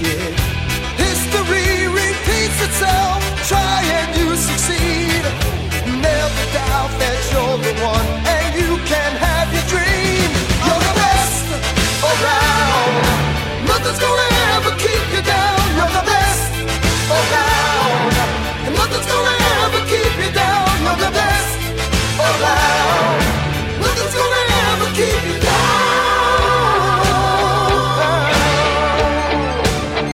it. History repeats itself. Try and you succeed. Never doubt that you're the one